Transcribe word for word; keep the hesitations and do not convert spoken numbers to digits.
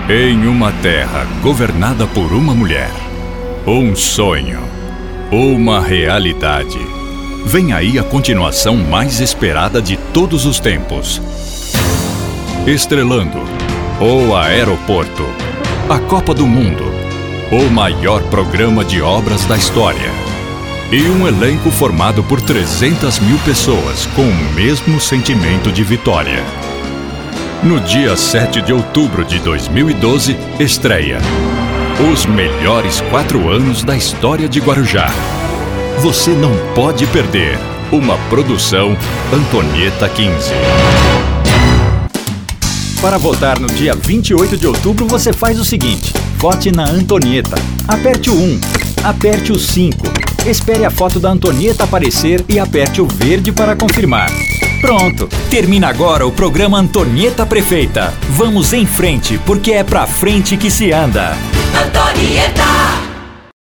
Em uma terra governada por uma mulher, um sonho, uma realidade. Vem aí a continuação mais esperada de todos os tempos. Estrelando o Aeroporto, a Copa do Mundo, o maior programa de obras da história. E um elenco formado por trezentas mil pessoas com o mesmo sentimento de vitória. No dia sete de outubro de dois mil e doze, estreia Os Melhores Quatro Anos da História de Guarujá. Você não pode perder. Uma produção Antonieta quinze. Para votar no dia vinte e oito de outubro, você faz o seguinte: vote na Antonieta. Aperte o um, aperte o cinco, espere a foto da Antonieta aparecer e aperte o verde para confirmar. Pronto! Termina agora o programa Antonieta Prefeita. Vamos em frente, porque é pra frente que se anda. Antonieta!